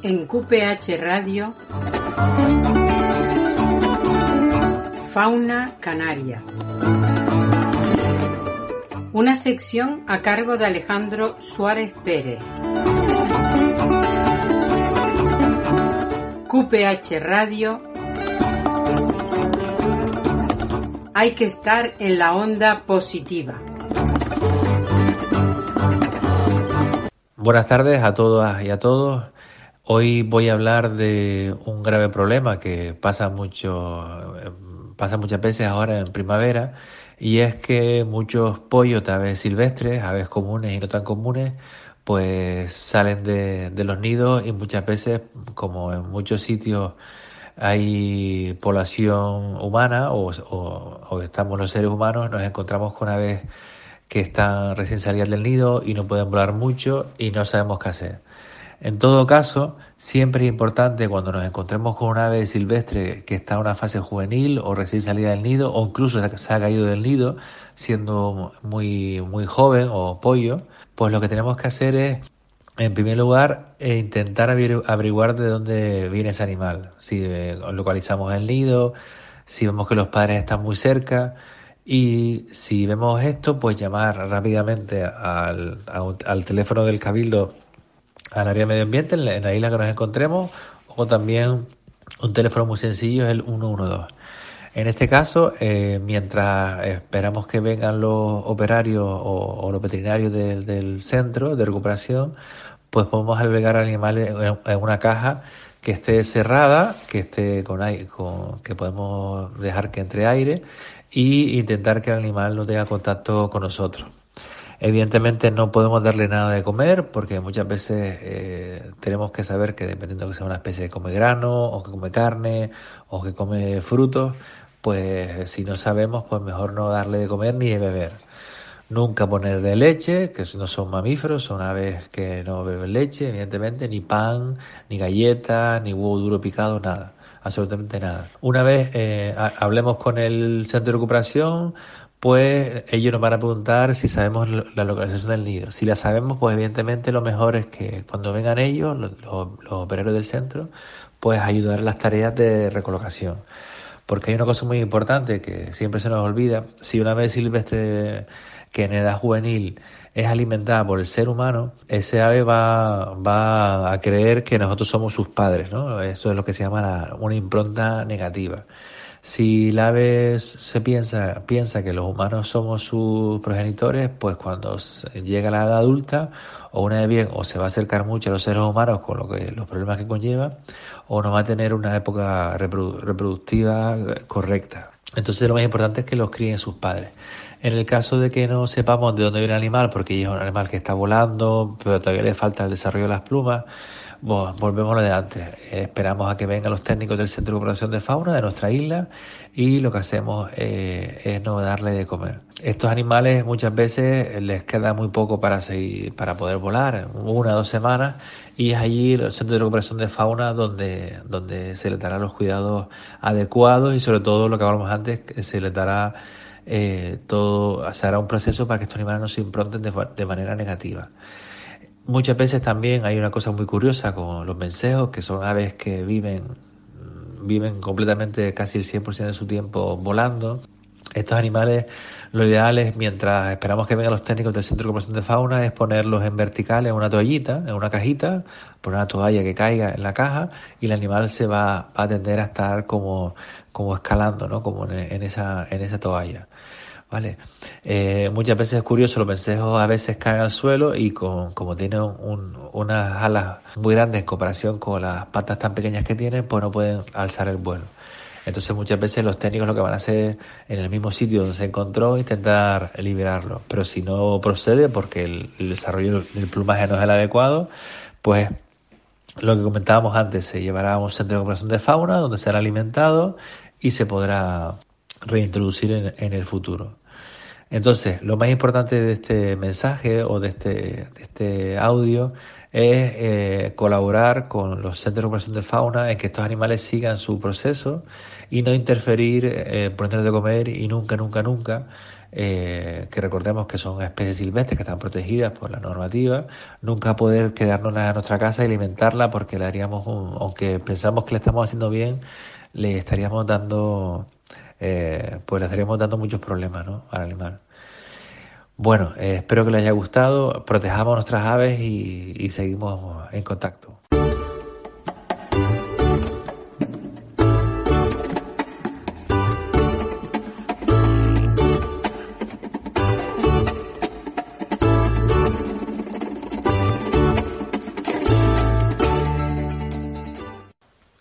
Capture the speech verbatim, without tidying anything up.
En Q P H Radio, Fauna Canaria. Una sección a cargo de Alejandro Suárez Pérez. Q P H Radio. Hay que estar en la onda positiva. Buenas tardes a todas y a todos. Hoy voy a hablar de un grave problema que pasa mucho, pasa muchas veces ahora en primavera, y es que muchos pollos de aves silvestres, aves comunes y no tan comunes, pues salen de, de los nidos, y muchas veces, como en muchos sitios hay población humana o, o, o estamos los seres humanos, nos encontramos con aves que están recién salidas del nido y no pueden volar mucho y no sabemos qué hacer. En todo caso, siempre es importante cuando nos encontremos con un ave silvestre que está en una fase juvenil o recién salida del nido, o incluso se ha caído del nido siendo muy, muy joven o pollo, pues lo que tenemos que hacer es, en primer lugar, eh, intentar averiguar de dónde viene ese animal. Si eh, localizamos el nido, si vemos que los padres están muy cerca, y si vemos esto, pues llamar rápidamente al, al, al teléfono del Cabildo, al área de medio ambiente, en la, en la isla que nos encontremos, o también un teléfono muy sencillo es el uno uno dos. En este caso, eh, mientras esperamos que vengan los operarios o, o los veterinarios de, del centro de recuperación, pues podemos albergar animales en, en una caja que esté cerrada, que esté con aire, con, que podemos dejar que entre aire, y intentar que el animal no tenga contacto con nosotros. Evidentemente no podemos darle nada de comer, porque muchas veces eh, tenemos que saber que, dependiendo de que sea una especie que come grano, o que come carne, o que come frutos, pues si no sabemos, pues mejor no darle de comer ni de beber. Nunca ponerle leche, que no son mamíferos, son aves que no beben leche, evidentemente, ni pan, ni galletas, ni huevo duro picado, nada, absolutamente nada. Una vez eh, hablemos con el centro de recuperación, pues ellos nos van a preguntar si sabemos la localización del nido. Si la sabemos, pues evidentemente lo mejor es que cuando vengan ellos, los, los, los operarios del centro, pues ayudar en las tareas de recolocación. Porque hay una cosa muy importante que siempre se nos olvida: si una ave silvestre que en edad juvenil es alimentada por el ser humano, ese ave va, va a creer que nosotros somos sus padres, ¿no? Eso es lo que se llama la, una impronta negativa. Si la ave se piensa, piensa que los humanos somos sus progenitores, pues cuando llega a la edad adulta, o una vez bien, o se va a acercar mucho a los seres humanos con lo que, los problemas que conlleva, o no va a tener una época reprodu- reproductiva correcta. Entonces lo más importante es que los críen sus padres. En el caso de que no sepamos de dónde viene el animal, porque es un animal que está volando, pero todavía le falta el desarrollo de las plumas, bueno, volvemos a lo de antes. Eh, esperamos a que vengan los técnicos del Centro de Recuperación de Fauna de nuestra isla, y lo que hacemos eh, es no darle de comer. Estos animales muchas veces les queda muy poco para seguir, para poder volar, una o dos semanas, y es allí el Centro de Recuperación de Fauna donde, donde se les dará los cuidados adecuados, y sobre todo lo que hablamos antes, se les dará eh, todo, se hará un proceso para que estos animales no se impronten de, de manera negativa. Muchas veces también hay una cosa muy curiosa con los vencejos, que son aves que viven, viven completamente casi el cien por ciento de su tiempo volando. Estos animales, lo ideal es, mientras esperamos que vengan los técnicos del Centro de Recuperación de Fauna, es ponerlos en vertical en una toallita, en una cajita, poner una toalla que caiga en la caja, y el animal se va a tender a estar como, como escalando, ¿no? Como en, en esa, en esa toalla. Vale. Eh, muchas veces es curioso, los vencejos a veces caen al suelo y con, como tienen un, unas alas muy grandes en comparación con las patas tan pequeñas que tienen, pues no pueden alzar el vuelo. Entonces muchas veces los técnicos lo que van a hacer en el mismo sitio donde se encontró, intentar liberarlo. Pero si no procede, porque el, el desarrollo del plumaje no es el adecuado, pues lo que comentábamos antes, se llevará a un centro de recuperación de fauna donde será alimentado y se podrá reintroducir en, en el futuro. Entonces, lo más importante de este mensaje o de este, de este audio es eh, colaborar con los centros de recuperación de fauna en que estos animales sigan su proceso y no interferir, eh, ponerles de comer y nunca, nunca, nunca eh, que recordemos que son especies silvestres que están protegidas por la normativa, nunca poder quedarnos a nuestra casa y alimentarla porque le haríamos un, aunque pensamos que le estamos haciendo bien, le estaríamos dando, eh, pues le estaríamos dando muchos problemas, ¿no?, al animal. Bueno, eh, espero que les haya gustado, protejamos nuestras aves y, y seguimos en contacto.